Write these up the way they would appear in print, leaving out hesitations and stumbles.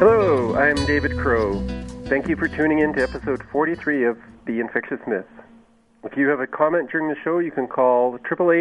Hello, I'm David Crow. Thank you for tuning in to episode 43 of The Infectious Myth. If you have a comment during the show, you can call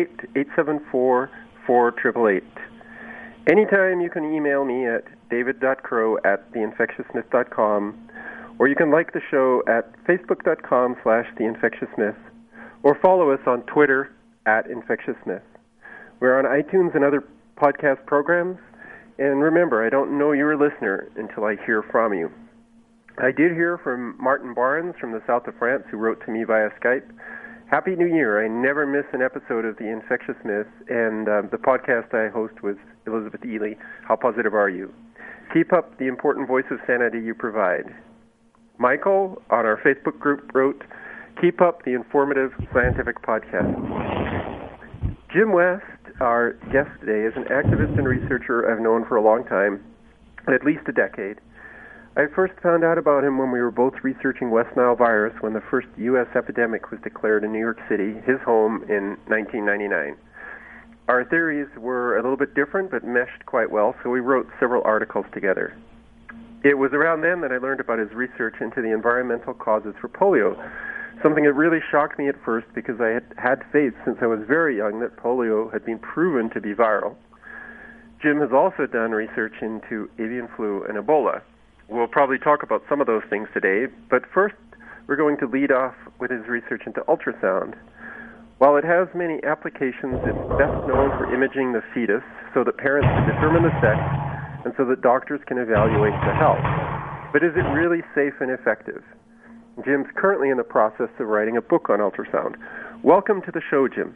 888-874-4888. Anytime you can email me at david.crow@theinfectiousmyth.com, or you can like the show at facebook.com/theinfectiousmyth, or follow us on Twitter @infectiousmyth. We're on iTunes and other podcast programs. And remember, I don't know you're a listener until I hear from you. I did hear from Martin Barnes from the south of France, who wrote to me via Skype. Happy New Year. I never miss an episode of The Infectious Myth, and the podcast I host was Elizabeth Ely. How positive are you? Keep up the important voice of sanity you provide. Michael, on our Facebook group, wrote, keep up the informative scientific podcast. Jim West, our guest today, is an activist and researcher I've known for a long time, at least a decade. I first found out about him when we were both researching West Nile virus when the first U.S. epidemic was declared in New York City, his home, in 1999. Our theories were a little bit different, but meshed quite well, so we wrote several articles together. It was around then that I learned about his research into the environmental causes for polio, something that really shocked me at first because I had had faith since I was very young that polio had been proven to be viral. Jim has also done research into avian flu and Ebola. We'll probably talk about some of those things today, but first we're going to lead off with his research into ultrasound. While it has many applications, it's best known for imaging the fetus so that parents can determine the sex and so that doctors can evaluate the health. But is it really safe and effective? Jim's currently in the process of writing a book on ultrasound. Welcome to the show, Jim.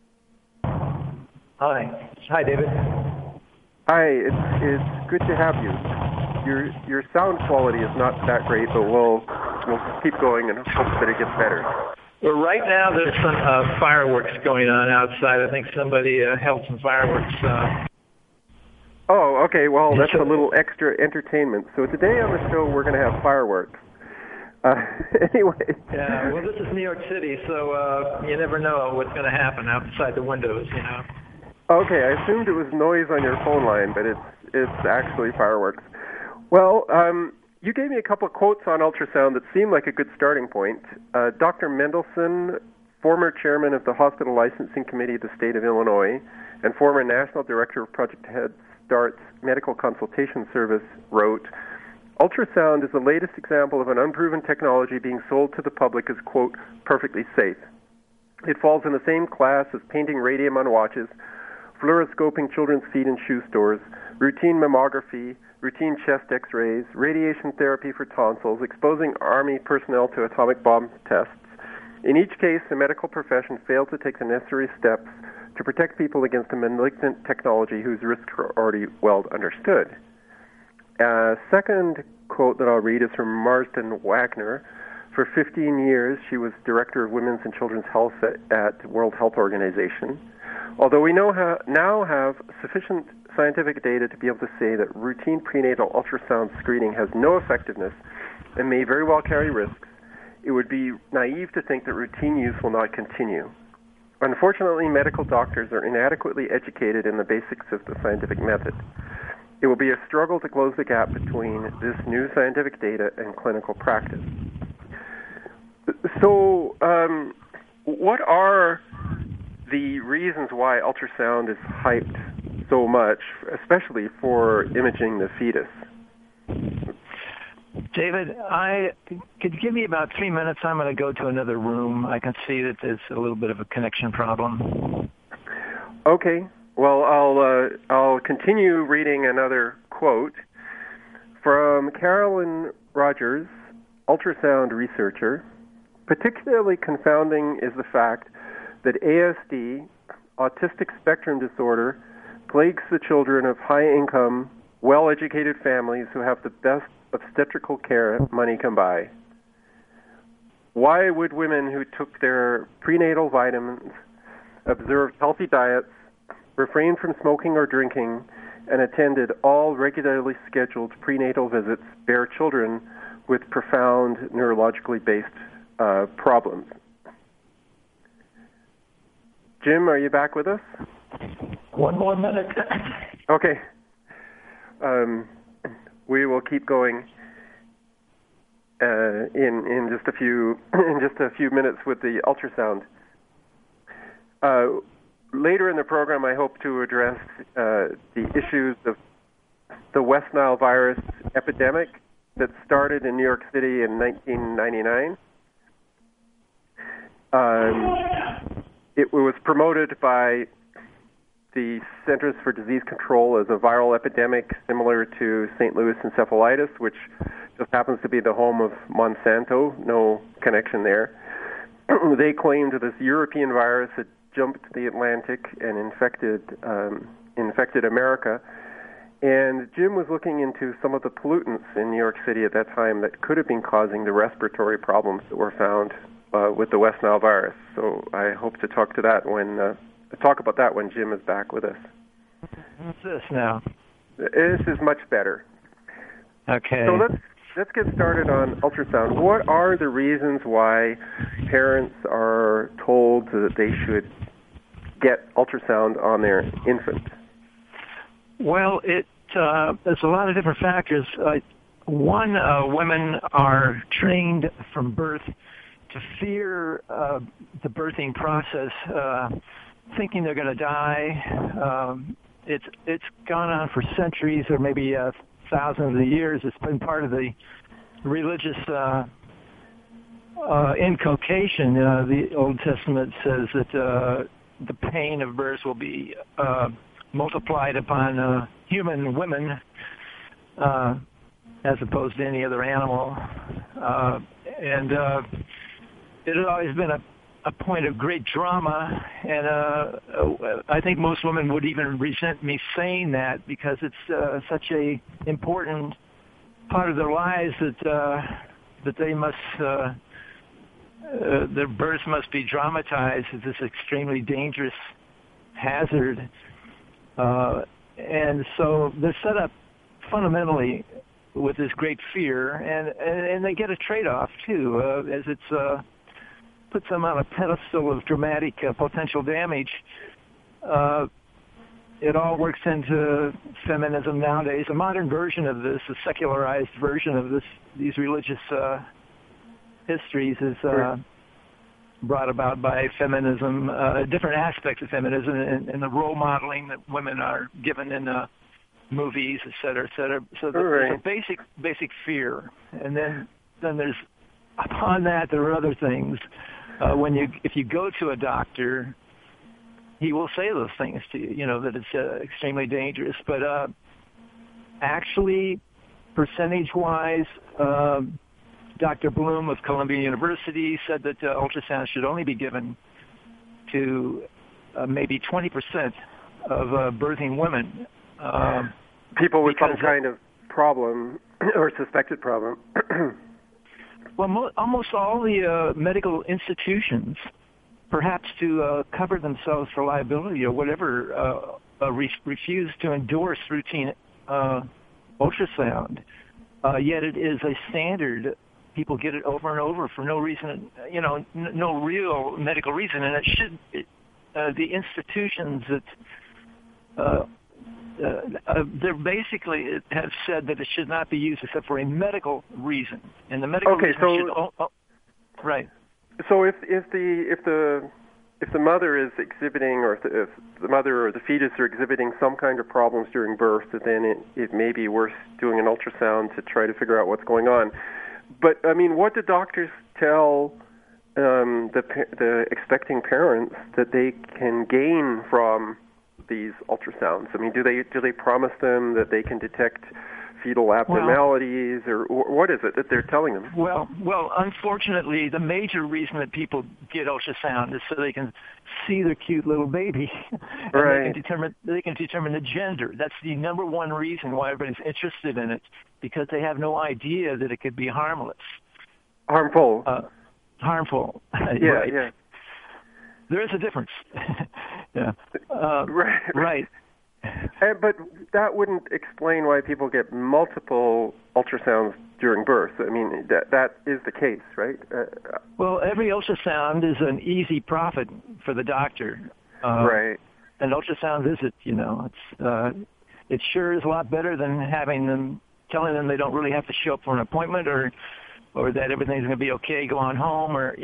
Hi. Hi, David. Hi, it's good to have you. Your sound quality is not that great, but we'll keep going and hope that it gets better. Well, right now there's some fireworks going on outside. I think somebody held some fireworks. Oh, okay. Well, that's a little extra entertainment. So today on the show we're going to have fireworks. Anyway. Yeah, well, this is New York City, so you never know what's going to happen outside the windows, you know. Okay, I assumed it was noise on your phone line, but it's actually fireworks. Well, you gave me a couple of quotes on ultrasound that seemed like a good starting point. Dr. Mendelson, former chairman of the Hospital Licensing Committee of the state of Illinois, and former national director of Project Head Start's Medical Consultation Service, wrote, ultrasound is the latest example of an unproven technology being sold to the public as, quote, perfectly safe. It falls in the same class as painting radium on watches, fluoroscoping children's feet in shoe stores, routine mammography, routine chest x-rays, radiation therapy for tonsils, exposing Army personnel to atomic bomb tests. In each case, the medical profession failed to take the necessary steps to protect people against a malignant technology whose risks are already well understood. Second quote that I'll read is from Marsden Wagner. For 15 years, she was director of women's and children's health at World Health Organization. Although we now have sufficient scientific data to be able to say that routine prenatal ultrasound screening has no effectiveness and may very well carry risks, it would be naive to think that routine use will not continue. Unfortunately, medical doctors are inadequately educated in the basics of the scientific method. It will be a struggle to close the gap between this new scientific data and clinical practice. So, what are the reasons why ultrasound is hyped so much, especially for imaging the fetus? David, could you give me about 3 minutes? I'm going to go to another room. I can see that there's a little bit of a connection problem. Okay. Well, I'll continue reading another quote from Carolyn Rogers, ultrasound researcher. Particularly confounding is the fact that ASD, autistic spectrum disorder, plagues the children of high-income, well-educated families who have the best obstetrical care money can buy. Why would women who took their prenatal vitamins, observed healthy diets, refrained from smoking or drinking, and attended all regularly scheduled prenatal visits bear children with profound neurologically based problems? Jim, are you back with us? One more minute. Okay. we will keep going in just a few minutes with the ultrasound. Later in the program, I hope to address the issues of the West Nile virus epidemic that started in New York City in 1999. It was promoted by the Centers for Disease Control as a viral epidemic similar to St. Louis encephalitis, which just happens to be the home of Monsanto. No connection there. They claimed this European virus had jumped the Atlantic and infected America. And Jim was looking into some of the pollutants in New York City at that time that could have been causing the respiratory problems that were found with the West Nile virus. So I hope to talk about that when Jim is back with us. What's this now? This is much better. Okay. So let's get started on ultrasound. What are the reasons why parents are told that they should get ultrasound on their infant? Well, there's a lot of different factors. One, women are trained from birth to fear the birthing process, thinking they're going to die. It's gone on for centuries or maybe thousands of years. It's been part of the religious inculcation. The Old Testament says that the pain of birth will be multiplied upon human women as opposed to any other animal. And it has always been a point of great drama, and I think most women would even resent me saying that because it's such a important part of their lives that they must their birth must be dramatized as this extremely dangerous hazard, and so they're set up fundamentally with this great fear, and they get a trade-off too, as it's puts them on a pedestal of dramatic potential damage. It all works into feminism nowadays. A modern version of this, a secularized version of these religious histories is brought about by feminism, different aspects of feminism, and the role modeling that women are given in movies, et cetera, et cetera. So there's a basic fear, and then there's upon that there are other things. If you go to a doctor, he will say those things to you, that it's extremely dangerous. But actually, percentage-wise, Dr. Bloom of Columbia University said that ultrasound should only be given to maybe 20% of birthing women. People with some kind of problem or suspected problem. Well, almost all the medical institutions, perhaps to cover themselves for liability or whatever, refuse to endorse routine ultrasound. Yet it is a standard. People get it over and over for no reason, no real medical reason. And it should, the institutions that they're basically have said that it should not be used except for a medical reason, and the medical reason should. Right. So if the mother is exhibiting, or if the mother or the fetus are exhibiting some kind of problems during birth, then it may be worth doing an ultrasound to try to figure out what's going on. But I mean, what do doctors tell the expecting parents that they can gain from these ultrasounds? I mean, do they promise them that they can detect fetal abnormalities, or what is it that they're telling them? Well, unfortunately, the major reason that people get ultrasound is so they can see their cute little baby, and right. they can determine the gender. That's the number one reason why everybody's interested in it, because they have no idea that it could be harmless. Harmful. Harmful. Yeah, right. yeah. There is a difference. Yeah. Right. But that wouldn't explain why people get multiple ultrasounds during birth. I mean, that is the case, right? Well, every ultrasound is an easy profit for the doctor. Right. An ultrasound visit, it sure is a lot better than having them telling them they don't really have to show up for an appointment, or that everything's going to be okay, go on home, or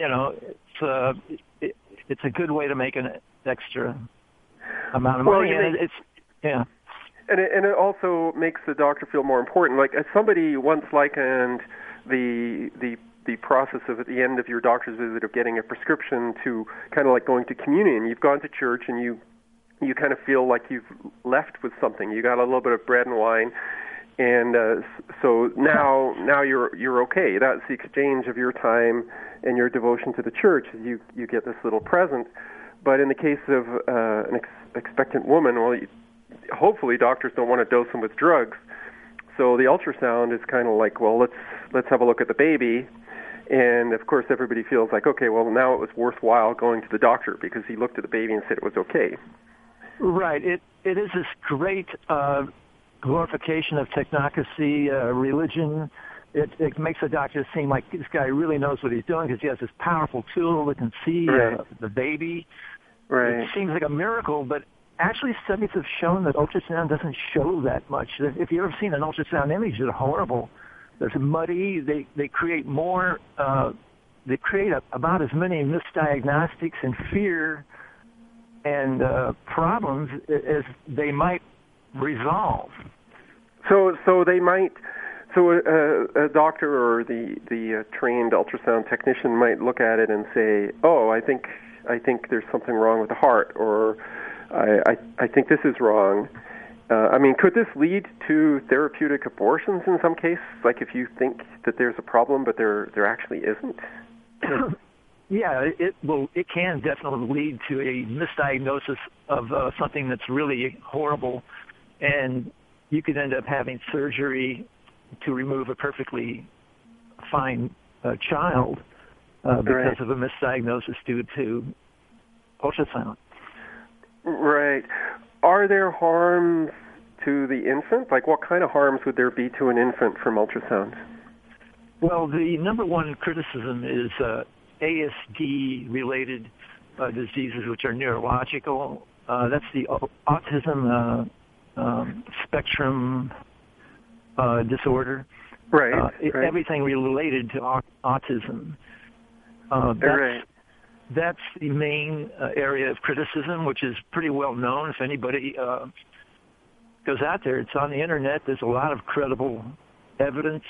it's a good way to make an extra amount of money, and it's yeah. And it also makes the doctor feel more important. Like, as somebody once likened the process of, at the end of your doctor's visit, of getting a prescription to kind of like going to communion. You've gone to church and you kind of feel like you've left with something. You got a little bit of bread and wine, and so now you're okay. That's the exchange of your time and your devotion to the church. You get this little present. But in the case of an expectant woman, well, hopefully doctors don't want to dose them with drugs. So the ultrasound is kind of like, well, let's have a look at the baby. And of course everybody feels like, okay, well, now it was worthwhile going to the doctor because he looked at the baby and said it was okay. Right. It is this great glorification of technocracy, religion. It makes the doctor seem like this guy really knows what he's doing because he has this powerful tool that can see the baby. Right. It seems like a miracle, but actually studies have shown that ultrasound doesn't show that much. If you've ever seen an ultrasound image, they're horrible. They're muddy. They create more. They create about as many misdiagnostics and fear and problems as they might resolve. So they might. So a doctor or the trained ultrasound technician might look at it and say, "Oh, I think there's something wrong with the heart," or I think this is wrong. I mean, could this lead to therapeutic abortions in some cases? Like if you think that there's a problem, but there actually isn't? Yeah, it can definitely lead to a misdiagnosis of something that's really horrible, and you could end up having surgery to remove a perfectly fine child because of a misdiagnosis due to ultrasound. Right. Are there harms to the infant? Like, what kind of harms would there be to an infant from ultrasound? Well, the number one criticism is ASD-related diseases, which are neurological. That's the autism spectrum disorder. Right. Everything related to autism. That's the main area of criticism, which is pretty well known. If anybody goes out there, it's on the internet. There's a lot of credible evidence.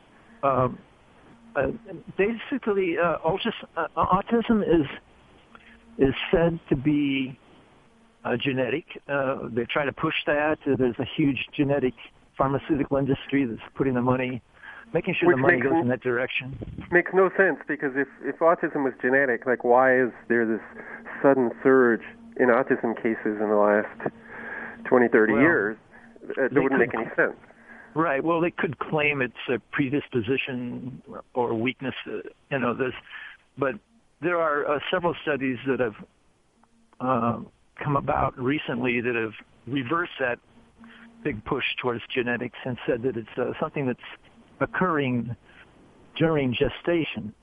Basically, autism is said to be genetic. They try to push that. There's a huge genetic pharmaceutical industry that's putting the money, making sure the money goes in that direction. Makes no sense, because if autism was genetic, like, why is there this sudden surge in autism cases in the last 20, 30 years? It wouldn't make any sense. Right. Well, they could claim it's a predisposition or weakness, but there are several studies that have come about recently that have reversed that big push towards genetics and said that it's something that's occurring during gestation.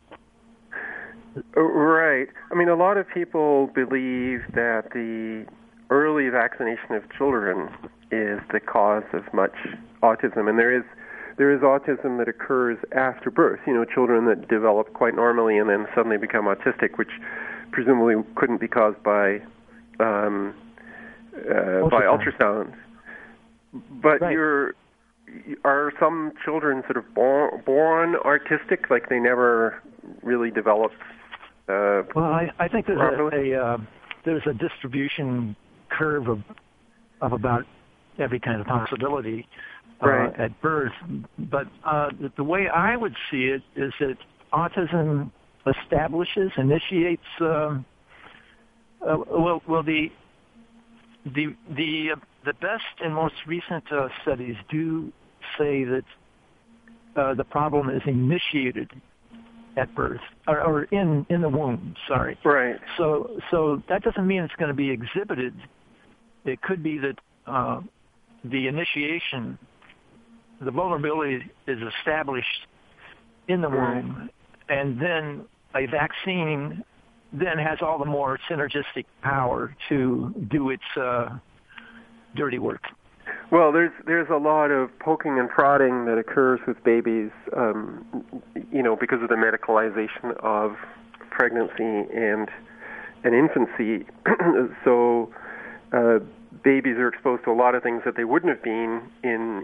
Right. I mean, a lot of people believe that the early vaccination of children is the cause of much autism, and there is autism that occurs after birth. Children that develop quite normally and then suddenly become autistic, which presumably couldn't be caused by ultrasound. But right. Are some children sort of born artistic, like they never really developed? Well, I think properly? there's a distribution curve of about every kind of possibility at birth. But the way I would see it is that autism initiates. The best and most recent studies do say that the problem is initiated at birth or in the womb. Sorry. Right. So that doesn't mean it's going to be exhibited. It could be that the initiation, the vulnerability is established in the womb, and then a vaccine then has all the more synergistic power to do its dirty work. Well, there's a lot of poking and prodding that occurs with babies, because of the medicalization of pregnancy and infancy. So babies are exposed to a lot of things that they wouldn't have been in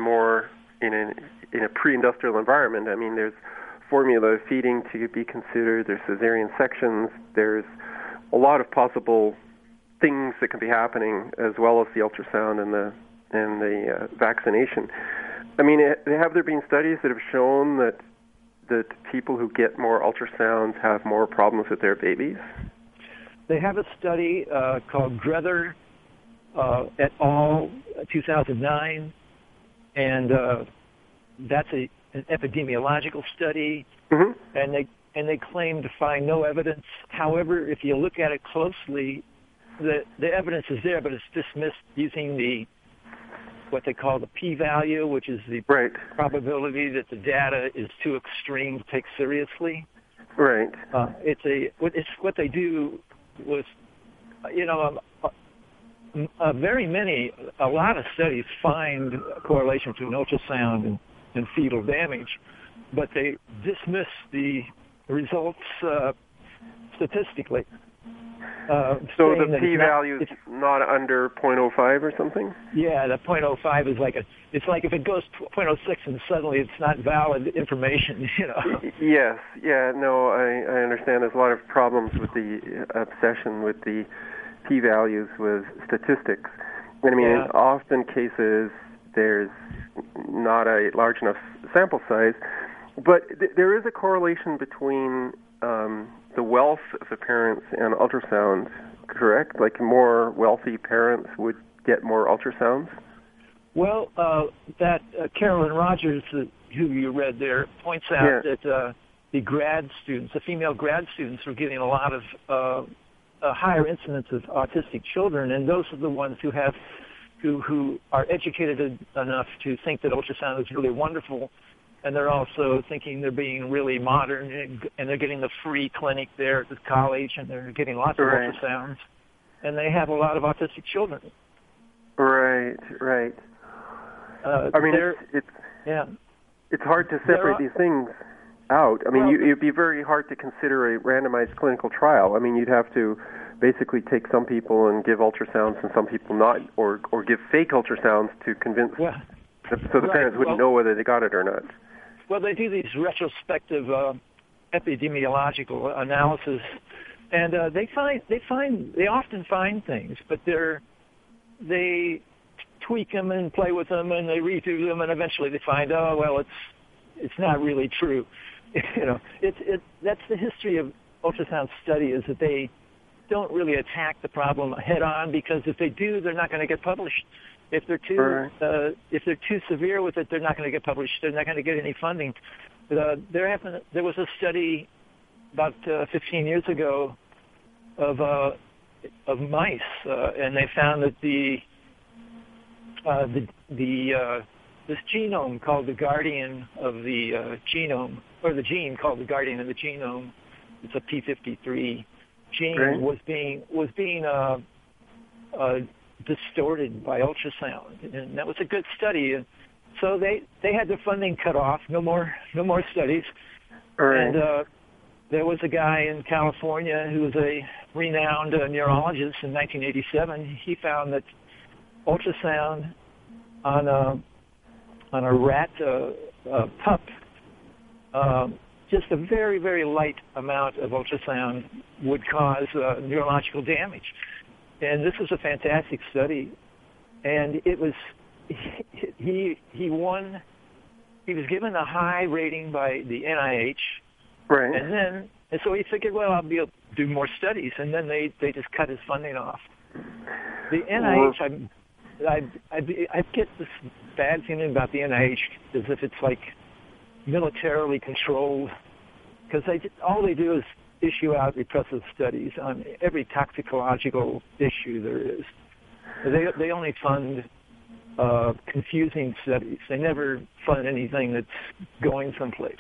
a pre-industrial environment. I mean, there's formula feeding to be considered. There's cesarean sections. There's a lot of possible things that can be happening, as well as the ultrasound and the vaccination. I mean, have there been studies that have shown that people who get more ultrasounds have more problems with their babies? They have a study called Grether et al. 2009, and that's an epidemiological study, mm-hmm. and they claim to find no evidence. However, if you look at it closely, the evidence is there, but it's dismissed using what they call the p-value, which is the right. probability that the data is too extreme to take seriously. Right. It's what they do was, a lot of studies find a correlation between ultrasound and fetal damage, but they dismiss the results statistically. So the p-value is not under 0.05 or something? Yeah, the 0.05 is it's like if it goes to 0.06 and suddenly it's not valid information, Yes, yeah, no, I understand. There's a lot of problems with the obsession with the p-values with statistics. I mean, in often cases, there's not a large enough sample size, but there is a correlation between the wealth of the parents and ultrasound, correct? Like more wealthy parents would get more ultrasounds? Well, that Carolyn Rogers, who you read there, points out that the female grad students were getting a lot of a higher incidence of autistic children, and those are the ones who are educated enough to think that ultrasound is really wonderful. And they're also thinking they're being really modern, and they're getting the free clinic there at the college, and they're getting lots of ultrasounds. And they have a lot of autistic children. Right. I mean, it's hard to separate these things out. I mean, it'd be very hard to consider a randomized clinical trial. I mean, you'd have to basically take some people and give ultrasounds and some people not, or give fake ultrasounds to convince, so the parents wouldn't know whether they got it or not. Well, they do these retrospective epidemiological analysis, and they often find things, but they tweak them and play with them, and they redo them, and eventually they find, it's not really true. That's the history of ultrasound study, is that they don't really attack the problem head on, because if they do, they're not going to get published. If they're too severe with it, they're not going to get published. They're not going to get any funding. There was a study about 15 years ago of mice, and they found that this genome called the guardian of the genome, or the gene called the guardian of the genome, it's a p53 gene, was being distorted by ultrasound, and that was a good study. And so they had their funding cut off. No more studies. Right. And there was a guy in California who was a renowned neurologist in 1987. He found that ultrasound on a rat pup, just a very, very light amount of ultrasound would cause neurological damage. And this was a fantastic study, and it was he won. He was given a high rating by the NIH, right? And so he figured, well, I'll be able to do more studies, and then they just cut his funding off. The NIH, I get this bad feeling about the NIH, as if it's like militarily controlled, because all they do is issue out repressive studies on every toxicological issue there is. They only fund confusing studies. They never fund anything that's going someplace,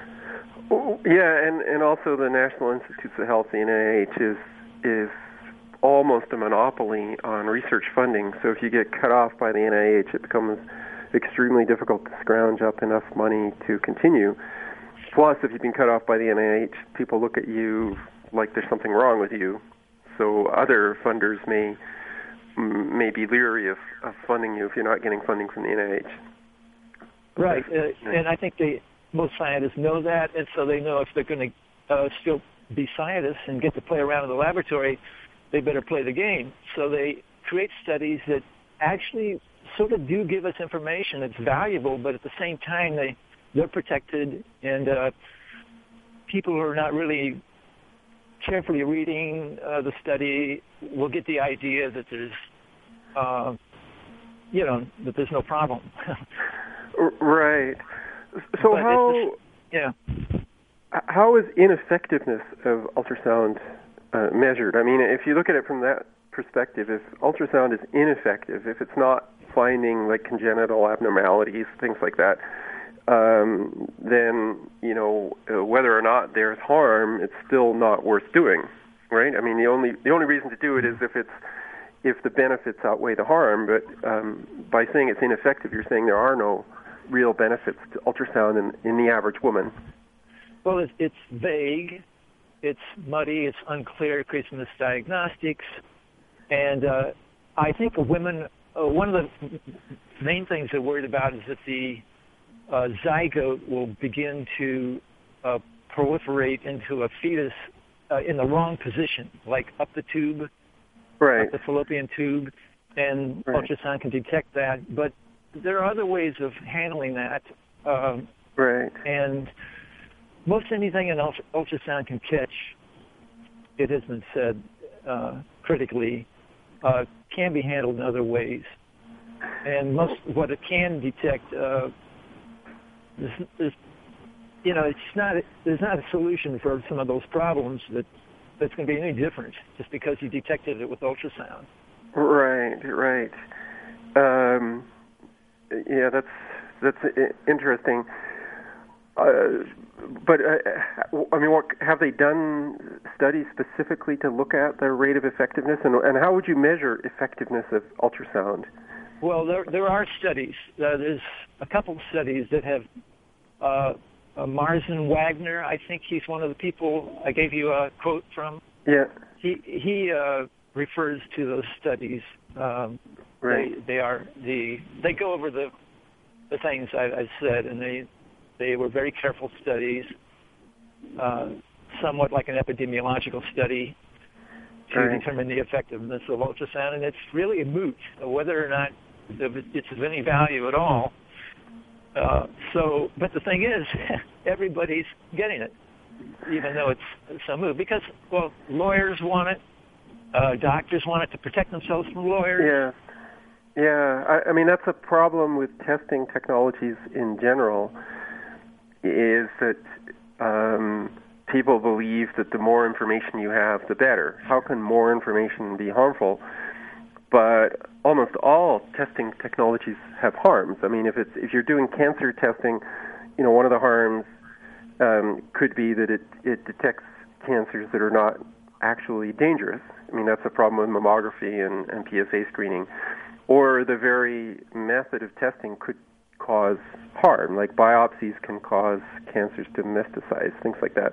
Yeah, and also the National Institutes of Health, the NIH, is almost a monopoly on research funding. So if you get cut off by the NIH, it becomes extremely difficult to scrounge up enough money to continue. Plus, if you've been cut off by the NIH, people look at you like there's something wrong with you. So other funders may be leery of funding you if you're not getting funding from the NIH. Right, and I think most scientists know that, and so they know if they're going to still be scientists and get to play around in the laboratory, they better play the game. So they create studies that actually sort of do give us information that's valuable, but at the same time they're protected, and people who are not really carefully reading the study will get the idea that there's that there's no problem. Right. So how is ineffectiveness of ultrasound measured? I mean, if you look at it from that perspective, if ultrasound is ineffective, if it's not finding like congenital abnormalities, things like that, then whether or not there's harm, it's still not worth doing, right? I mean, the only reason to do it is if the benefits outweigh the harm. But by saying it's ineffective, you're saying there are no real benefits to ultrasound in the average woman. Well, it's vague, it's muddy, it's unclear, it creates misdiagnostics, and I think women, one of the main things they're worried about is that the zygote will begin to proliferate into a fetus in the wrong position, like up the tube, right, up the fallopian tube, and right. Ultrasound can detect that. But there are other ways of handling that. Right. And most anything an ultrasound can catch, it has been said critically, can be handled in other ways. And most what it can detect, there's not a solution for some of those problems that's going to be any different just because you detected it with ultrasound. Right. Yeah, that's interesting. But I mean, have they done studies specifically to look at the rate of effectiveness, and how would you measure effectiveness of ultrasound? Well, there are studies. There's a couple of studies that have Marzen Wagner. I think he's one of the people I gave you a quote from. Yeah. He refers to those studies. Right. They go over the things I've said, and they were very careful studies, somewhat like an epidemiological study to determine the effectiveness of ultrasound, and it's really a moot whether or not it's of any value at all. But the thing is, everybody's getting it, even though it's a moot, because, well, lawyers want it, doctors want it to protect themselves from lawyers. Yeah. I mean, that's a problem with testing technologies in general, is that people believe that the more information you have, the better. How can more information be harmful? But almost all testing technologies have harms. I mean, if you're doing cancer testing, one of the harms could be that it detects cancers that are not actually dangerous. I mean, that's a problem with mammography and PSA screening. Or the very method of testing could cause harm, like biopsies can cause cancers to metastasize, things like that.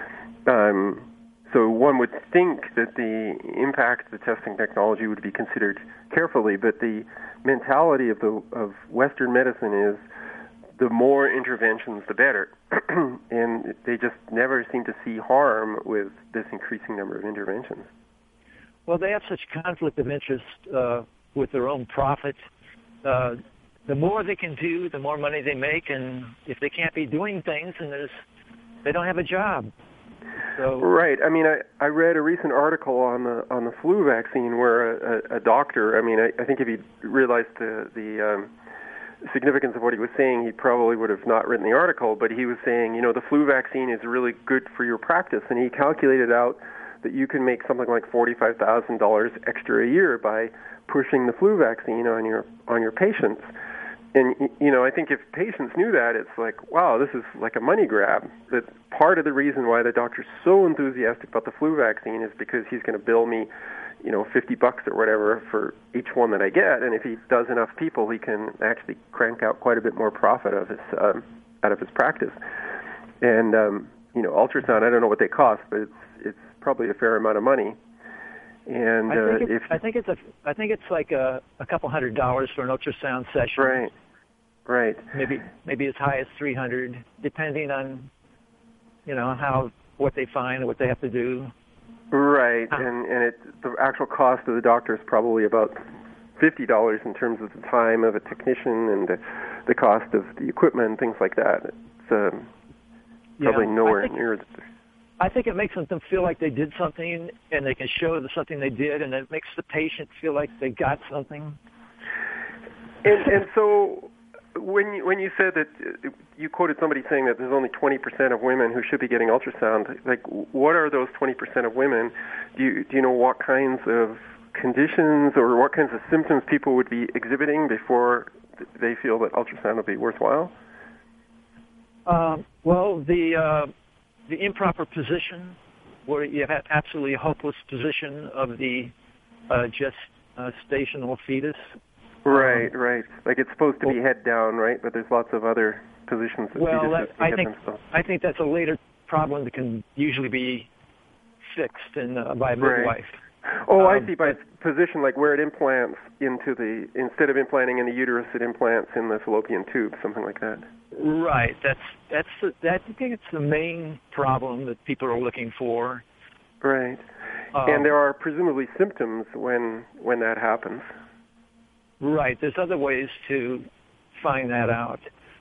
So one would think that the impact of the testing technology would be considered carefully, but the mentality of Western medicine is the more interventions, the better. And they just never seem to see harm with this increasing number of interventions. Well, they have such conflict of interest with their own profit. The more they can do, the more money they make, and if they can't be doing things, then they don't have a job. So. Right. I mean, I read a recent article on the flu vaccine where a doctor. I mean, I think if he realized the significance of what he was saying, he probably would have not written the article. But he was saying, the flu vaccine is really good for your practice, and he calculated out that you can make something like $45,000 extra a year by pushing the flu vaccine on your patients. And, you know, I think if patients knew that, it's like, wow, this is like a money grab. That part of the reason why the doctor's so enthusiastic about the flu vaccine is because he's going to bill me, you know, $50 or whatever for each one that I get. And if he does enough people, he can actually crank out quite a bit more profit of his, out of his practice. And, you know, ultrasound, I don't know what they cost, but it's probably a fair amount of money. And I think it's like a couple $100 for an ultrasound session. Right. Maybe as high as $300, depending on, you know, what they find and what they have to do. Right, and the actual cost of the doctor is probably about $50 in terms of the time of a technician and the cost of the equipment and things like that. It's probably nowhere near. I think it makes them feel like they did something, and they can show something they did, and it makes the patient feel like they got something. And so, when you said that you quoted somebody saying that there's only 20% of women who should be getting ultrasound, like what are those 20% of women? Do you know what kinds of conditions or what kinds of symptoms people would be exhibiting before they feel that ultrasound would be worthwhile? Well, the improper position, where you have absolutely hopeless position of the gestational fetus. Right. Like it's supposed to be head down, right? But there's lots of other positions that fetuses can get themselves. I think that's a later problem that can usually be fixed by a midwife. Oh, I see. By position, like where it implants instead of implanting in the uterus, it implants in the fallopian tube, something like that. Right. I think it's the main problem that people are looking for. Right. And there are presumably symptoms when that happens. Right. There's other ways to find that out.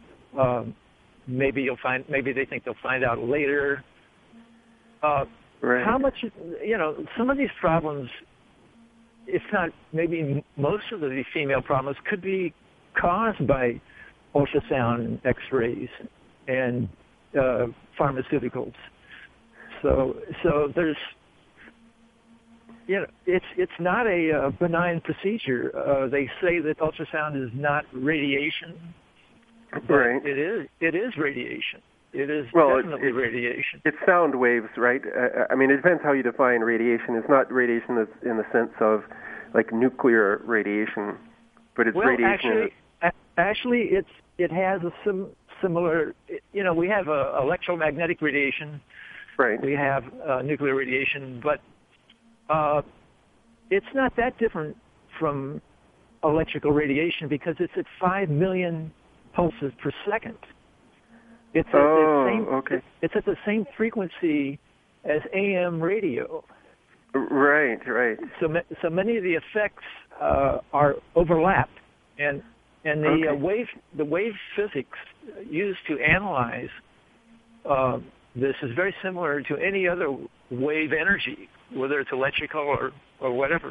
Maybe they think they'll find out later. Right. How much, you know, some of these problems, if not maybe most of the female problems, could be caused by ultrasound and X-rays and pharmaceuticals. So there's, you know, it's not a benign procedure. They say that ultrasound is not radiation, but right. It is radiation. It is definitely radiation. It's sound waves, right? I mean, it depends how you define radiation. It's not radiation that's in the sense of like nuclear radiation, but it's radiation. Actually, it has a similar. You know, we have electromagnetic radiation. Right. We have nuclear radiation, but it's not that different from electrical radiation because it's at 5 million pulses per second. It's at the same frequency as AM radio. Right. So many of the effects are overlapped, and the wave physics used to analyze this is very similar to any other wave energy, whether it's electrical or whatever.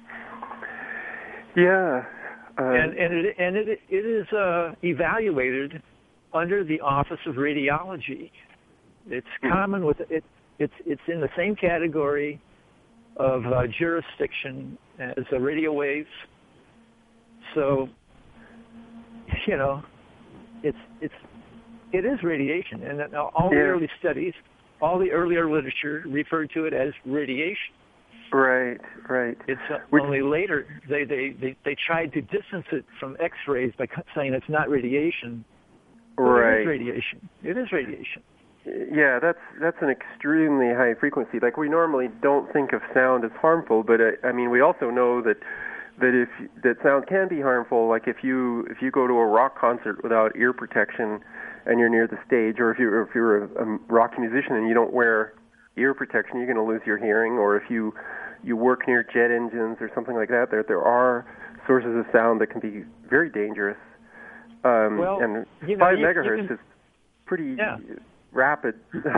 Yeah. And it is evaluated under the Office of Radiology. It's common with it. It's in the same category of jurisdiction as radio waves. So, you know, it is radiation, and all the early studies, all the earlier literature referred to it as radiation. Right. It's only later they tried to distance it from X-rays by saying it's not radiation. Right. It is radiation. Yeah, that's an extremely high frequency. Like we normally don't think of sound as harmful, but I mean we also know that sound can be harmful. Like if you go to a rock concert without ear protection and you're near the stage, or if you're a rock musician and you don't wear ear protection, you're going to lose your hearing. Or if you work near jet engines or something like that, there are sources of sound that can be very dangerous. And 5 megahertz is pretty rapid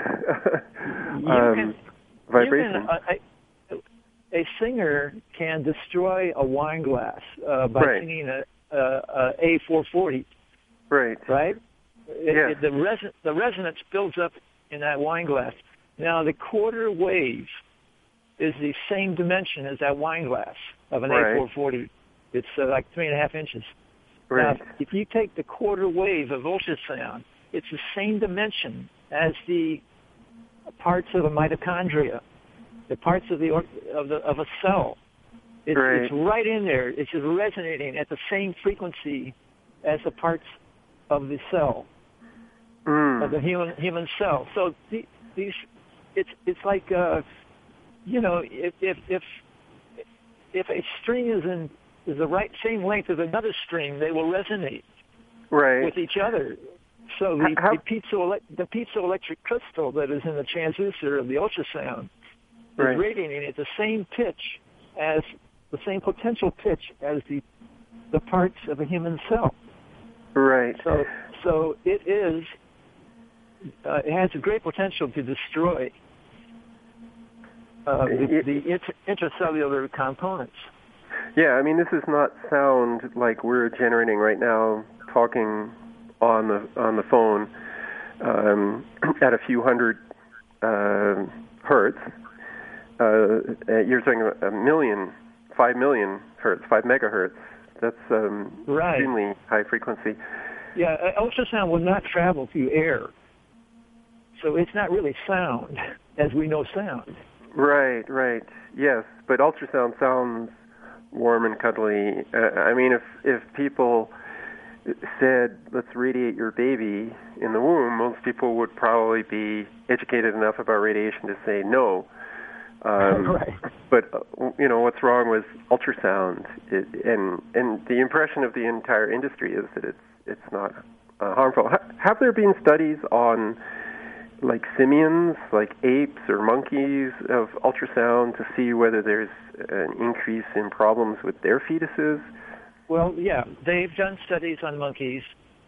vibration. A singer can destroy a wine glass by singing a A440. Right. The resonance builds up in that wine glass. Now the quarter wave is the same dimension as that wine glass of an A440. It's like 3.5 inches. Right. Now, if you take the quarter wave of ultrasound, it's the same dimension as the parts of a mitochondria, the parts of a cell. It's right in there. It's just resonating at the same frequency as the parts of the cell, of the human cell. So it's like if a string is the right same length as another string, they will resonate with each other. So the piezoelectric crystal that is in the transducer of the ultrasound is radiating at the same pitch as the same potential pitch as the parts of a human cell. Right. So it has a great potential to destroy the intracellular components. Yeah, I mean, this is not sound like we're generating right now, talking on the phone at a few hundred hertz. You're saying 5 million hertz, 5 megahertz. That's extremely high frequency. Yeah, ultrasound will not travel through air, so it's not really sound as we know sound. Right. Yes, but ultrasound sounds warm and cuddly. I mean, if people said, let's radiate your baby in the womb, most people would probably be educated enough about radiation to say no. But what's wrong with ultrasound? And the impression of the entire industry is that it's not harmful. Have there been studies on like simians, like apes or monkeys, of ultrasound to see whether there's an increase in problems with their fetuses? Well, yeah, they've done studies on monkeys.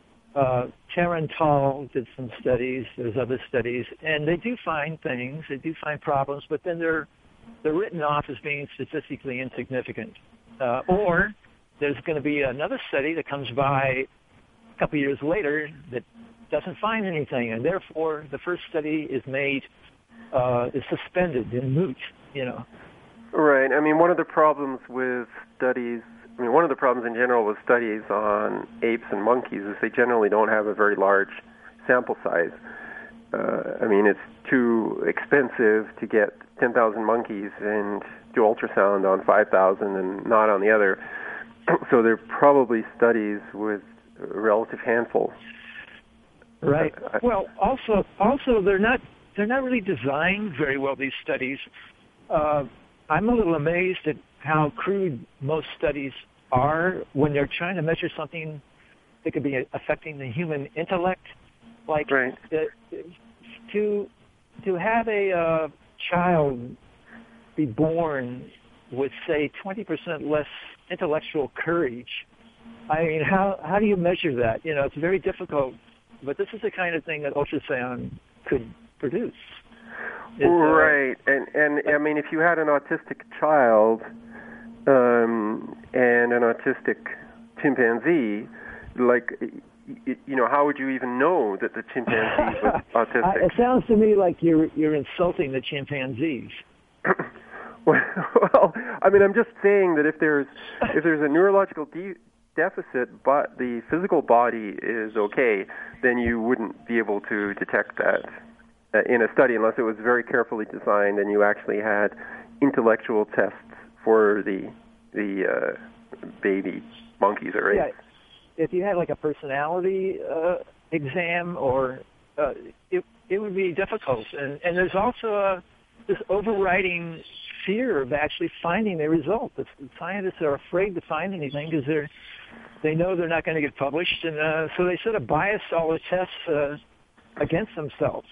Tarantal did some studies. There's other studies, and they do find things. They do find problems, but then they're written off as being statistically insignificant. Or there's going to be another study that comes by a couple years later that doesn't find anything, and therefore the first study is suspended and moot. Right. I mean, one of the problems with studies. One of the problems in general with studies on apes and monkeys is they generally don't have a very large sample size. It's too expensive to get 10,000 monkeys and do ultrasound on 5,000 and not on the other. So they're probably studies with a relative handful. Right. Well, also they're not really designed very well, these studies. I'm a little amazed at how crude most studies are when they're trying to measure something that could be affecting the human intellect. Like to have a child be born with, say, 20% less intellectual courage. I mean, how do you measure that? It's very difficult. But this is the kind of thing that ultrasound could produce. Right, and I mean, if you had an autistic child and an autistic chimpanzee, how would you even know that the chimpanzee was autistic? It sounds to me like you're insulting the chimpanzees. Well, I mean, I'm just saying that if there's a neurological deficit, but the physical body is okay, then you wouldn't be able to detect that in a study unless it was very carefully designed and you actually had intellectual tests for the baby monkeys or apes. Yeah, if you had like a personality exam, or it would be difficult. And there's also this overriding fear of actually finding a result. The scientists are afraid to find anything because they know they're not going to get published, and so they sort of bias all the tests against themselves.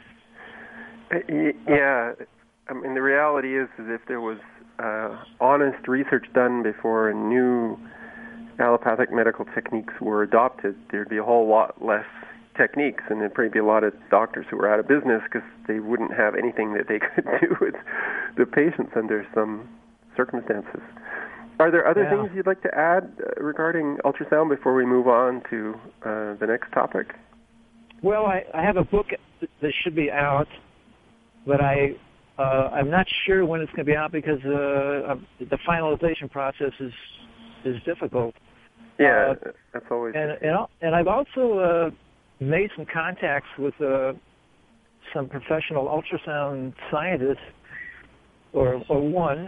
Yeah, I mean, the reality is that if there was honest research done before new allopathic medical techniques were adopted, there'd be a whole lot less techniques, and there'd probably be a lot of doctors who were out of business because they wouldn't have anything that they could do with the patients under some circumstances. Are there other things you'd like to add regarding ultrasound before we move on to the next topic? Well, I have a book that should be out, but I'm not sure when it's going to be out because the finalization process is difficult. Yeah, that's always. And I've also made some contacts with some professional ultrasound scientists, or one,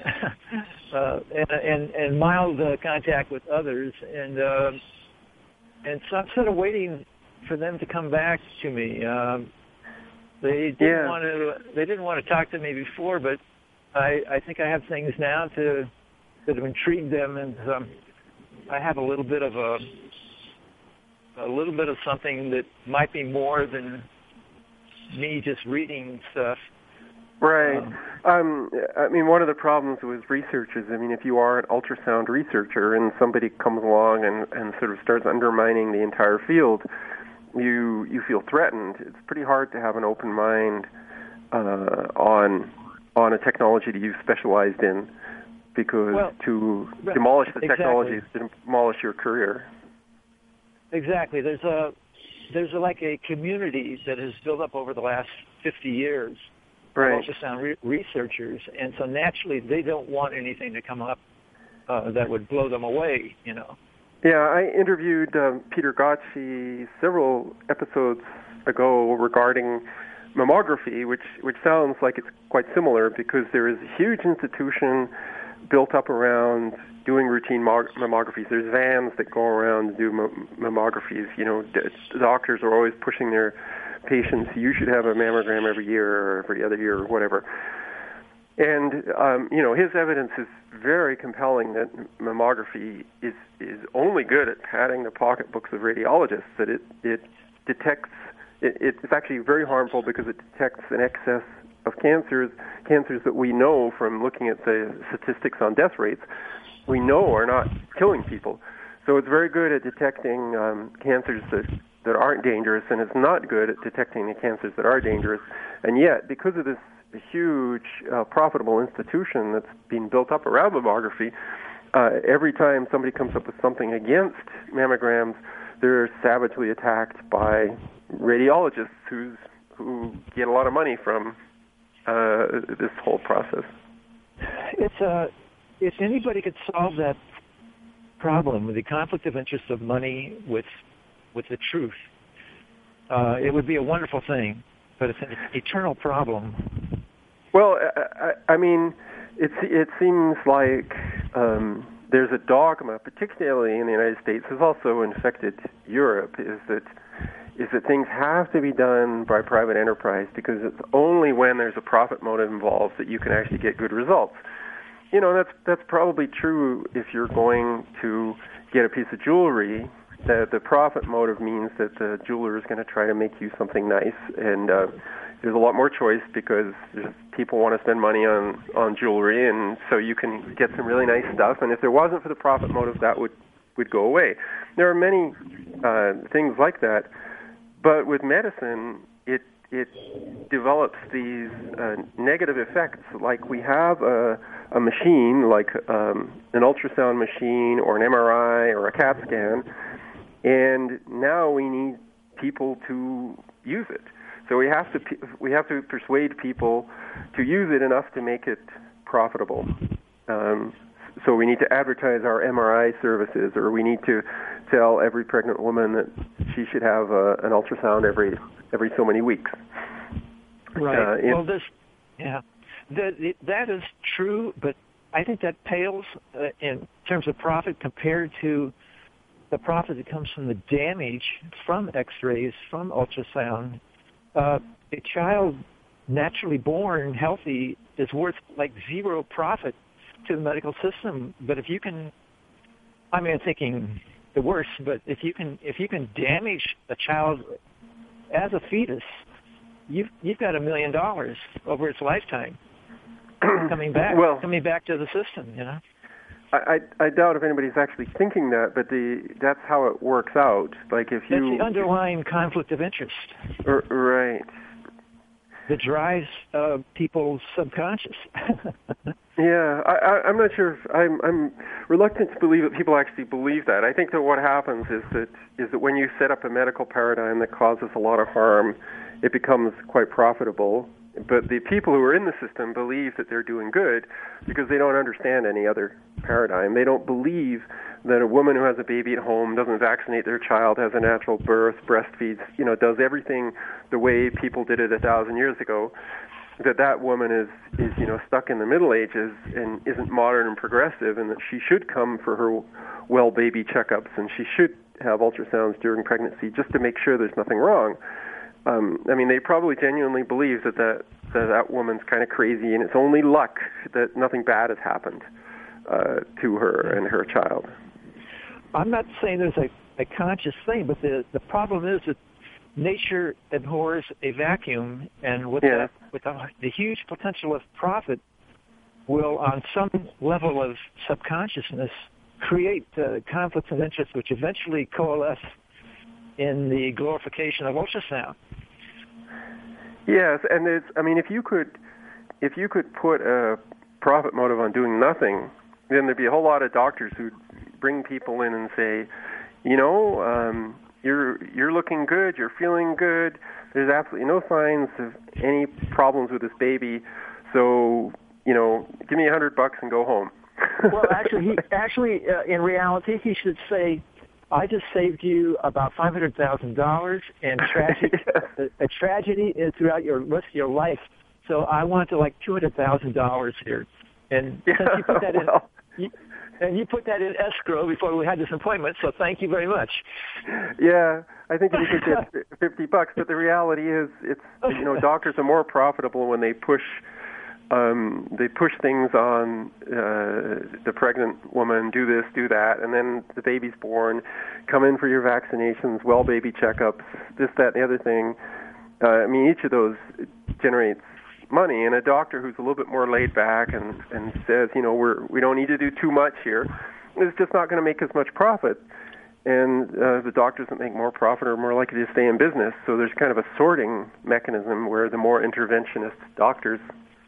and mild contact with others, and so I'm sort of waiting for them to come back to me. They didn't want to talk to me before, but I think I have things now that have intrigued them, and I have a little bit of something that might be more than me just reading stuff. Right. I mean, one of the problems with research is, I mean, if you are an ultrasound researcher and somebody comes along and sort of starts undermining the entire field, you feel threatened. It's pretty hard to have an open mind on a technology that you've specialized in, because to demolish the technology is to demolish your career. Exactly. There's like a community that has built up over the last 50 years. Right. Ultrasound researchers, and so naturally they don't want anything to come up that would blow them away, you know. Yeah, I interviewed Peter Gotchi several episodes ago regarding mammography, which sounds like it's quite similar, because there is a huge institution built up around doing routine mammographies. There's vans that go around and do mammographies. You know, doctors are always pushing their patients, you should have a mammogram every year or every other year or whatever. And, you know, his evidence is very compelling that mammography is only good at padding the pocketbooks of radiologists, that it detects, it's actually very harmful because it detects an excess of cancers that we know from looking at the statistics on death rates, we know are not killing people. So it's very good at detecting cancers that aren't dangerous, and it's not good at detecting the cancers that are dangerous. And yet, because of this huge profitable institution that's been built up around mammography, every time somebody comes up with something against mammograms, they're savagely attacked by radiologists who get a lot of money from this whole process. If anybody could solve that problem, the conflict of interest of money with the truth, it would be a wonderful thing, but it's an eternal problem. Well, I mean, it seems like there's a dogma, particularly in the United States, has also infected Europe, is that things have to be done by private enterprise, because it's only when there's a profit motive involved that you can actually get good results. You know, that's probably true if you're going to get a piece of jewelry. The profit motive means that the jeweler is going to try to make you something nice, and there's a lot more choice because people want to spend money on jewelry, and so you can get some really nice stuff. And if there wasn't for the profit motive, that would go away. There are many things like that, but with medicine, it develops these negative effects. Like we have a machine, like an ultrasound machine or an MRI or a CAT scan, and now we need people to use it. So we have to persuade people to use it enough to make it profitable. So we need to advertise our MRI services, or we need to tell every pregnant woman that she should have an ultrasound every so many weeks. Right. That is true, but I think that pales in terms of profit compared to the profit that comes from the damage from X-rays, from ultrasound. A child naturally born healthy is worth like zero profit to the medical system. But if you can, I mean, I'm thinking the worst, but if you can damage a child as a fetus, you've got $1 million over its lifetime coming back to the system, you know. I doubt if anybody's actually thinking that, but that's how it works out. Like if you, that's the underlying conflict of interest. Right. That drives people's subconscious. Yeah, I'm not sure. I'm reluctant to believe that people actually believe that. I think that what happens is that when you set up a medical paradigm that causes a lot of harm, it becomes quite profitable. But the people who are in the system believe that they're doing good because they don't understand any other paradigm. They don't believe that a woman who has a baby at home, doesn't vaccinate their child, has a natural birth, breastfeeds, does everything the way people did it 1,000 years ago, that woman is stuck in the Middle Ages and isn't modern and progressive, and that she should come for her well baby checkups, and she should have ultrasounds during pregnancy just to make sure there's nothing wrong. They probably genuinely believe that woman's kind of crazy, and it's only luck that nothing bad has happened to her and her child. I'm not saying there's a conscious thing, but the problem is that nature abhors a vacuum, and with the huge potential of profit, will on some level of subconsciousness create conflicts of interest, which eventually coalesce in the glorification of ultrasound. Yes, and if you could put a profit motive on doing nothing, then there'd be a whole lot of doctors who'd bring people in and say, you're looking good, you're feeling good, there's absolutely no signs of any problems with this baby, so give me $100 and go home. Well, actually, in reality, he should say, I just saved you about $500,000 and a tragedy throughout your rest of your life. So I want to $200,000 here. And since you put that you put that in escrow before we had this appointment. So thank you very much. Yeah, I think you could get $50, but the reality is, it's doctors are more profitable when they push things on the pregnant woman, do this, do that, and then the baby's born, come in for your vaccinations, well baby checkups, this, that, and the other thing. Each of those generates money, and a doctor who's a little bit more laid back and says, we don't need to do too much here, is just not going to make as much profit. And the doctors that make more profit are more likely to stay in business. So there's kind of a sorting mechanism where the more interventionist doctors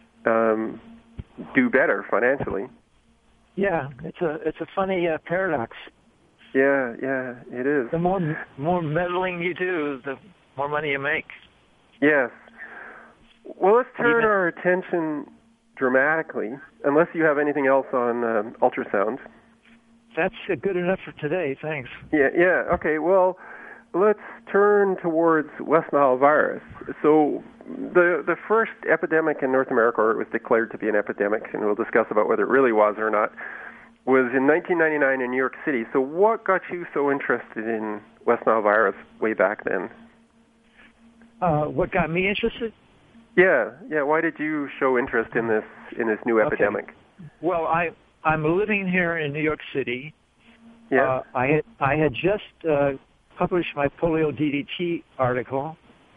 do better financially. Yeah, it's a funny paradox. Yeah, it is. The more meddling you do, the more money you make. Yes. Well, let's turn our attention dramatically, unless you have anything else on ultrasound. That's good enough for today, thanks. Yeah, okay. Well, let's turn towards West Nile virus. So the first epidemic in North America, or it was declared to be an epidemic, and we'll discuss about whether it really was or not, was in 1999 in New York City. So what got you so interested in West Nile virus way back then? What got me interested? Yeah. Why did you show interest in this new epidemic? Well, I'm living here in New York City. Yeah. I had just published my polio DDT article,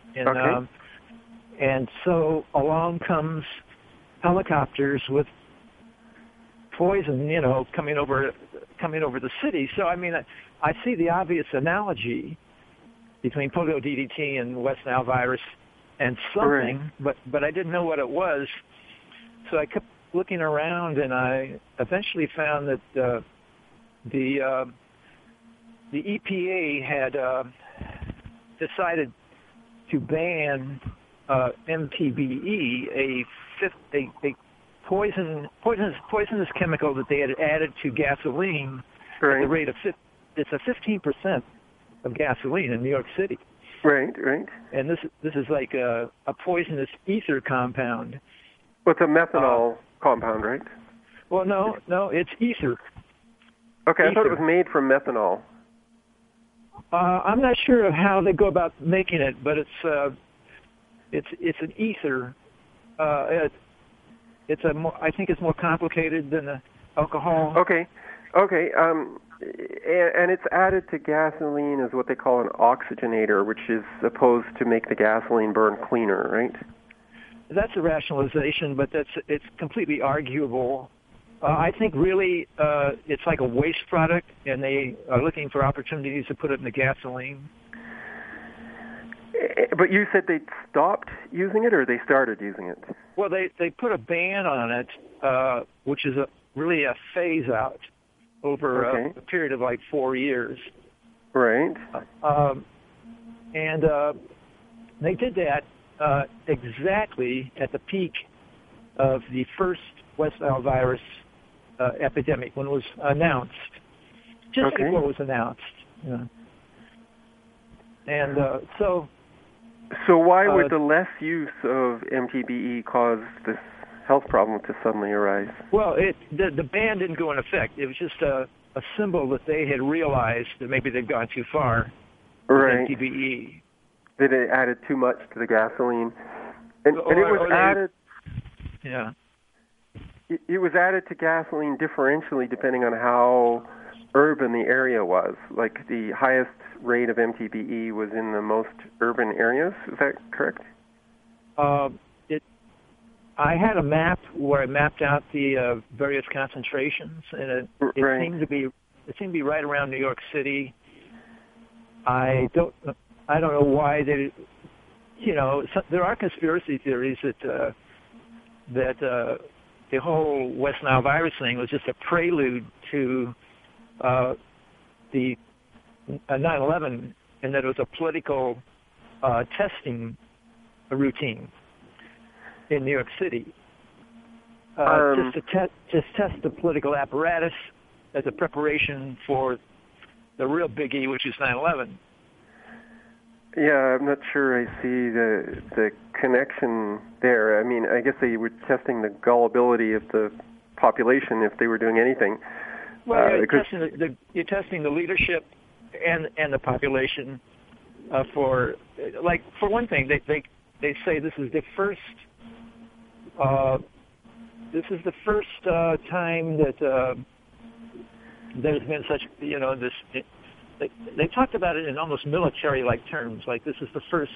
and so along comes helicopters with poison, coming over the city. So I see the obvious analogy between polio DDT and West Nile virus and something, right. but I didn't know what it was. So I kept looking around, and I eventually found that the EPA had decided to ban MTBE, a poisonous chemical that they had added to gasoline at the rate of it's a 15% of gasoline in New York City. Right. And this is like a poisonous ether compound. Well, it's a methanol compound, right? Well, no, it's ether. Okay, I thought it was made from methanol. I'm not sure of how they go about making it, but it's an ether. I think it's more complicated than the alcohol. Okay. And it's added to gasoline as what they call an oxygenator, which is supposed to make the gasoline burn cleaner, right? That's a rationalization, but it's completely arguable. I think really it's like a waste product, and they are looking for opportunities to put it in the gasoline. But you said they stopped using it, or they started using it? Well, they put a ban on it, which is really a phase out over a period of 4 years. Right. And they did that exactly at the peak of the first West Nile virus epidemic when it was announced. just before it was announced. Yeah. And so why would the less use of MTBE cause this health problem to suddenly arise? Well, the ban didn't go in effect. It was just a symbol that they had realized that maybe they'd gone too far with MTBE. That it added too much to the gasoline. And it was added... Yeah. It was added to gasoline differentially depending on how urban the area was. Like the highest rate of MTBE was in the most urban areas. Is that correct? I had a map where I mapped out the various concentrations, and it seemed to be right around New York City. I don't know why they. There are conspiracy theories that the whole West Nile virus thing was just a prelude to the 9/11, and that it was a political testing routine in New York City, just to test the political apparatus as a preparation for the real biggie, which is 9/11. Yeah, I'm not sure I see the connection there. I mean, I guess they were testing the gullibility of the population if they were doing anything. Well, you're testing the leadership and the population for one thing, they say this is the first time that there's been such this. They talked about it in almost military-like terms, like this is the first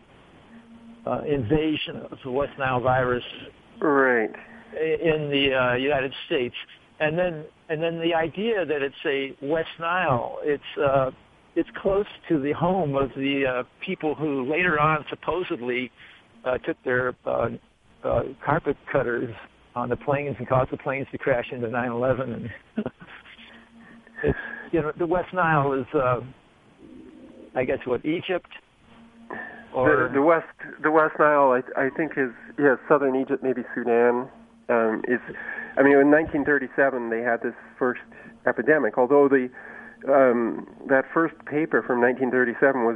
invasion of the West Nile virus, right, in the United States, and then the idea that it's a West Nile, it's close to the home of the people who later on supposedly took their carpet cutters on the planes and caused the planes to crash into 9/11. And it's, the West Nile is, I guess, what, Egypt? Or the West Nile, I think is southern Egypt, maybe Sudan. In 1937 they had this first epidemic. Although that first paper from 1937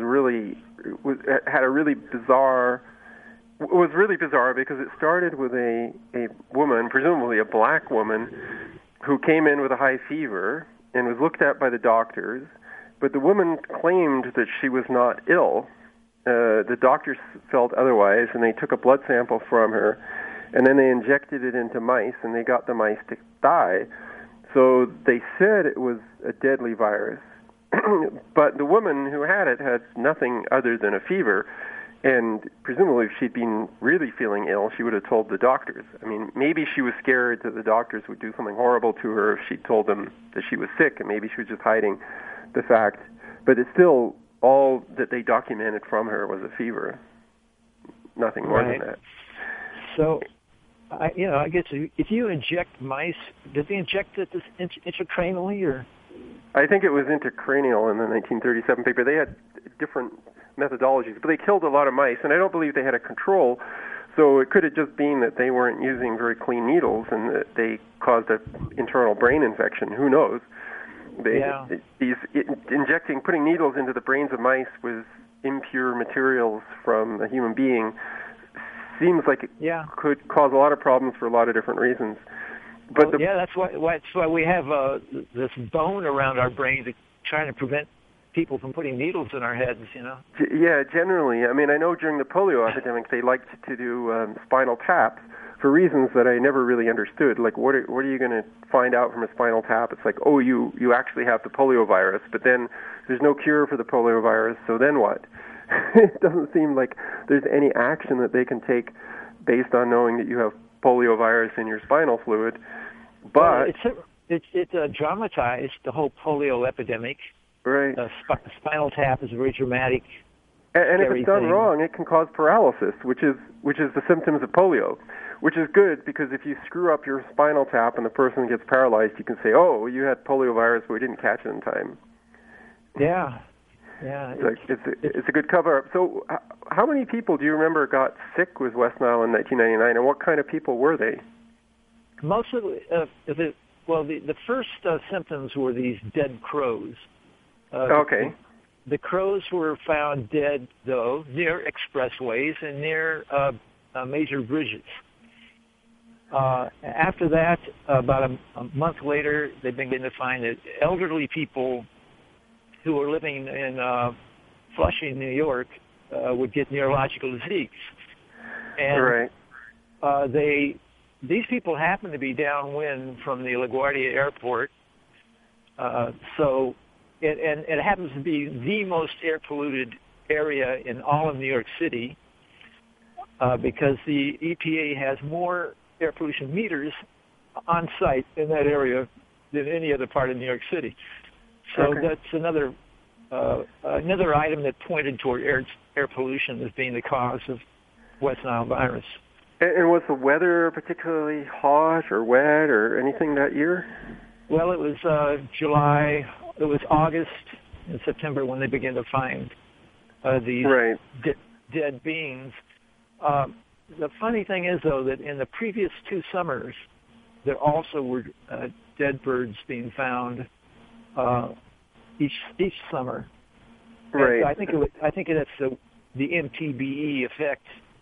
had a really bizarre. It was really bizarre because it started with a woman, presumably a black woman, who came in with a high fever and was looked at by the doctors, but the woman claimed that she was not ill. The doctors felt otherwise, and they took a blood sample from her, and then they injected it into mice, and they got the mice to die. So they said it was a deadly virus, but the woman who had it had nothing other than a fever, and presumably if she'd been really feeling ill, she would have told the doctors. I mean, maybe she was scared that the doctors would do something horrible to her if she told them that she was sick, and maybe she was just hiding the fact. But it's still, all that they documented from her was a fever. Nothing more than that. So, I guess if you inject mice, did they inject it intracranially, or? I think it was intracranial in the 1937 paper. They had different methodologies, but they killed a lot of mice, and I don't believe they had a control, so it could have just been that they weren't using very clean needles and that they caused an internal brain infection. Who knows? Putting needles into the brains of mice with impure materials from a human being seems like it could cause a lot of problems for a lot of different reasons. But that's why we have this bone around our brain trying to prevent people from putting needles in our heads, Yeah, generally. I mean, I know during the polio epidemic they liked to do spinal taps for reasons that I never really understood. Like, what are you going to find out from a spinal tap? It's like, oh, you actually have the polio virus, but then there's no cure for the polio virus, so then what? It doesn't seem like there's any action that they can take based on knowing that you have polio virus in your spinal fluid. But it dramatized the whole polio epidemic. Right. Spinal tap is a very dramatic. And if it's done wrong, it can cause paralysis, which is the symptoms of polio, which is good because if you screw up your spinal tap and the person gets paralyzed, you can say, "Oh, you had polio virus, but we didn't catch it in time." Yeah. It's a good cover-up. So, how many people do you remember got sick with West Nile in 1999, and what kind of people were they? Most of the Well, the first symptoms were these dead crows. Okay. The crows were found dead, though, near expressways and near major bridges. After that, about a month later, they began to find that elderly people who were living in Flushing, New York, would get neurological disease. And these people happened to be downwind from the LaGuardia Airport, so it happens to be the most air-polluted area in all of New York City because the EPA has more air pollution meters on site in that area than any other part of New York City. So that's another item that pointed toward air pollution as being the cause of West Nile virus. And was the weather particularly hot or wet or anything that year? Well, it was July. It was August and September when they began to find these dead beings. The funny thing is, though, that in the previous 2 summers, there also were dead birds being found each summer. Right. I think that's the MTBE effect.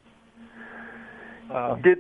Did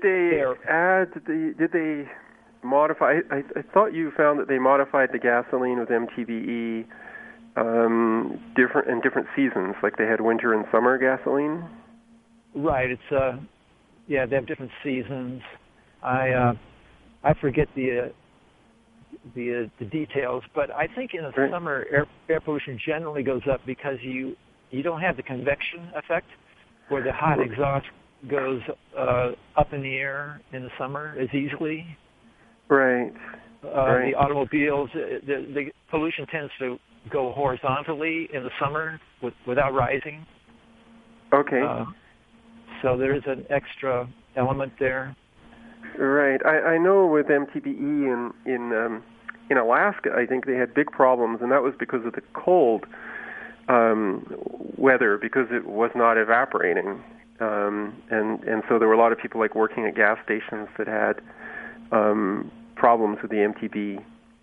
they modify? I thought you found that they modified the gasoline with MTBE different seasons, like they had winter and summer gasoline. Right. It's they have different seasons. I forget the details, but I think in the summer air pollution generally goes up because you don't have the convection effect, where the hot exhaust goes up in the air in the summer as easily. Right. The automobiles, the pollution tends to go horizontally in the summer without rising. Okay. So there is an extra element there. Right. I know with MTBE in Alaska, I think they had big problems, and that was because of the cold weather, because it was not evaporating. And so there were a lot of people like working at gas stations that had problems with the MTB,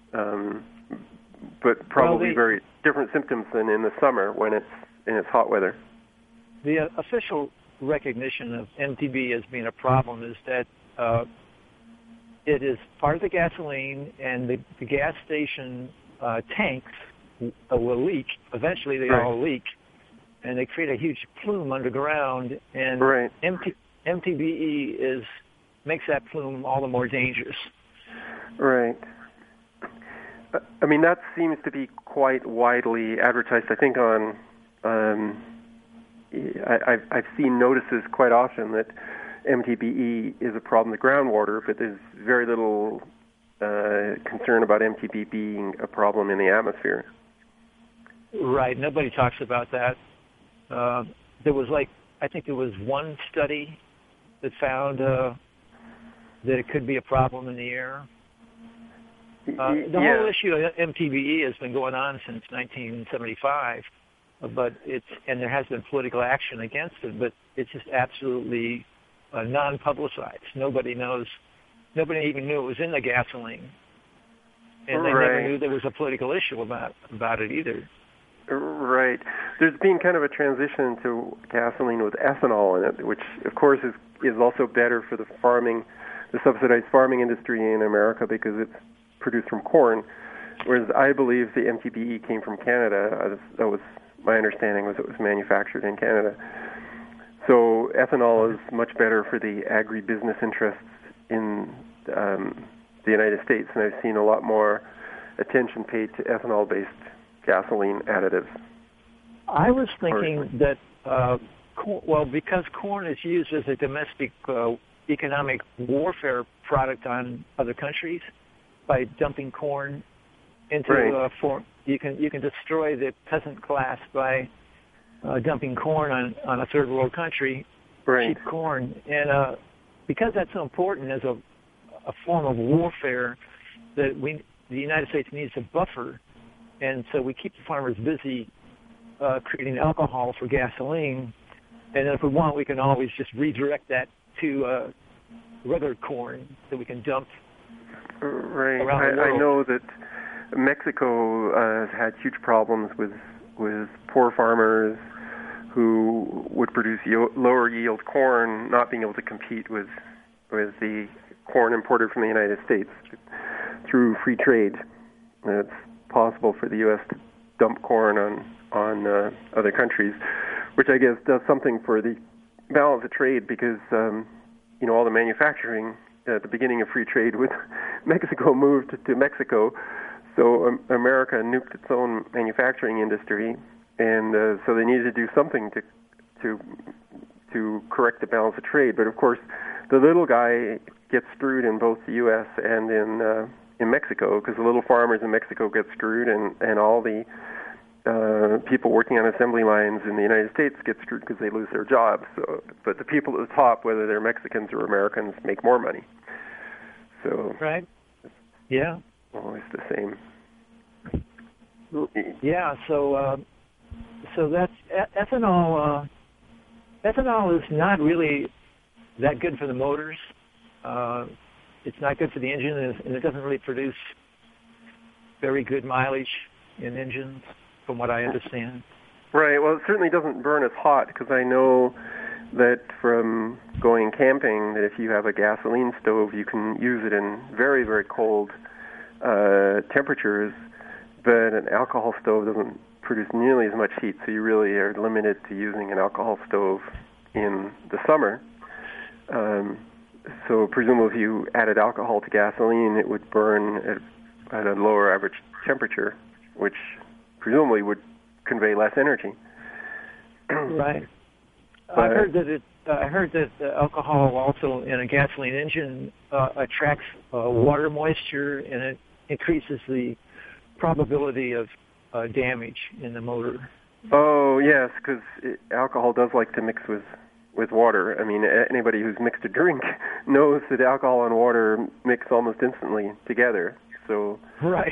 but probably very different symptoms than in the summer when it's hot weather. The official recognition of MTB as being a problem is that it is part of the gasoline, and the gas station tanks will leak. Eventually, they all leak, and they create a huge plume underground. And MTBE makes that plume all the more dangerous. Right. I mean, that seems to be quite widely advertised. I think on I've seen notices quite often that MTBE is a problem in the groundwater, but there's very little concern about MTBE being a problem in the atmosphere. Right. Nobody talks about that. There was I think there was one study that found that it could be a problem in the air. The whole issue of MTBE has been going on since 1975, but there has been political action against it, but it's just absolutely non-publicized. Nobody even knew it was in the gasoline, and they never knew there was a political issue about it either. Right. There's been kind of a transition to gasoline with ethanol in it, which of course is also better for the subsidized farming industry in America because it's produced from corn, whereas I believe the MTBE came from Canada. That was my understanding, was it was manufactured in Canada. So ethanol is much better for the agribusiness interests in the United States, and I've seen a lot more attention paid to ethanol-based gasoline additives. I was thinking that, because corn is used as a domestic economic warfare product on other countries, by dumping corn into form, you can destroy the peasant class by dumping corn on a third world country, cheap corn, and because that's so important as a form of warfare, that the United States needs a buffer, and so we keep the farmers busy creating alcohol for gasoline, and then if we want, we can always just redirect that to regular corn that we can dump Right. around the world. I know that Mexico has had huge problems with poor farmers who would produce lower yield corn not being able to compete with the corn imported from the United States through free trade. It's possible for the U.S. to dump corn on other countries, which I guess does something for the balance of trade because all the manufacturing at the beginning of free trade with Mexico moved to Mexico, so America nuked its own manufacturing industry, and so they needed to do something to correct the balance of trade. But of course, the little guy gets screwed in both the U.S. and in Mexico, because the little farmers in Mexico get screwed, and all the people working on assembly lines in the United States get screwed because they lose their jobs. So, but the people at the top, whether they're Mexicans or Americans, make more money. So right, yeah, always the same. Yeah, so that's ethanol. Ethanol is not really that good for the motors. It's not good for the engine, and it doesn't really produce very good mileage in engines, from what I understand. Right. Well, it certainly doesn't burn as hot, because I know that from going camping that if you have a gasoline stove, you can use it in very, very cold temperatures, but an alcohol stove doesn't produce nearly as much heat, so you really are limited to using an alcohol stove in the summer. So presumably if you added alcohol to gasoline, it would burn at a lower average temperature, which presumably would convey less energy. Right. I heard that alcohol also in a gasoline engine attracts water moisture, and it increases the probability of damage in the motor. Oh, yes, because alcohol does like to mix with water. I mean, anybody who's mixed a drink knows that alcohol and water mix almost instantly together. So right.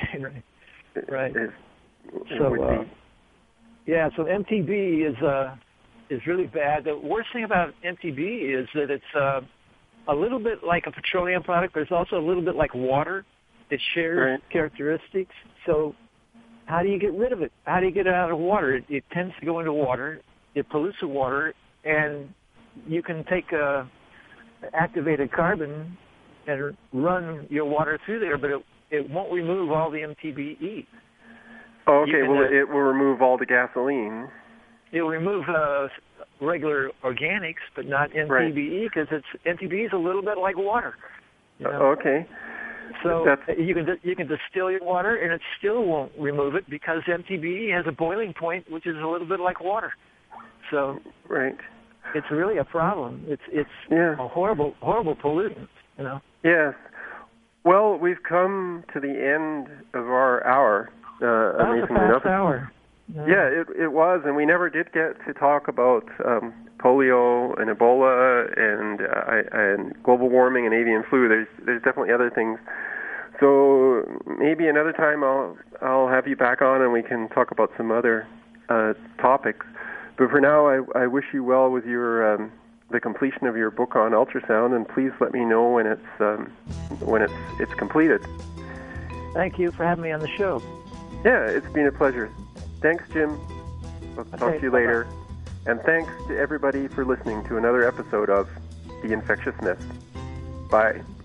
So MTB is really bad. The worst thing about MTB is that it's a little bit like a petroleum product, but it's also a little bit like water. It shares characteristics. So how do you get rid of it? How do you get it out of water? It tends to go into water. It pollutes the water, and you can take activated carbon and run your water through there, but it won't remove all the MTBE. Oh, okay. Well, it will remove all the gasoline. It will remove regular organics, but not MTBE, because MTBE is a little bit like water. Okay. So you can distill your water, and it still won't remove it because MTBE has a boiling point, which is a little bit like water. So it's really a problem. It's a horrible pollutant. Yes. Well, we've come to the end of our hour. That was a fast hour. Yeah, it was, and we never did get to talk about polio and Ebola and global warming and avian flu. There's definitely other things. So maybe another time I'll have you back on and we can talk about some other topics. But for now, I wish you well with your the completion of your book on ultrasound, and please let me know when it's completed. Thank you for having me on the show. Yeah, it's been a pleasure. Thanks, Jim. I'll talk to you later. And thanks to everybody for listening to another episode of The Infectious Myth. Bye.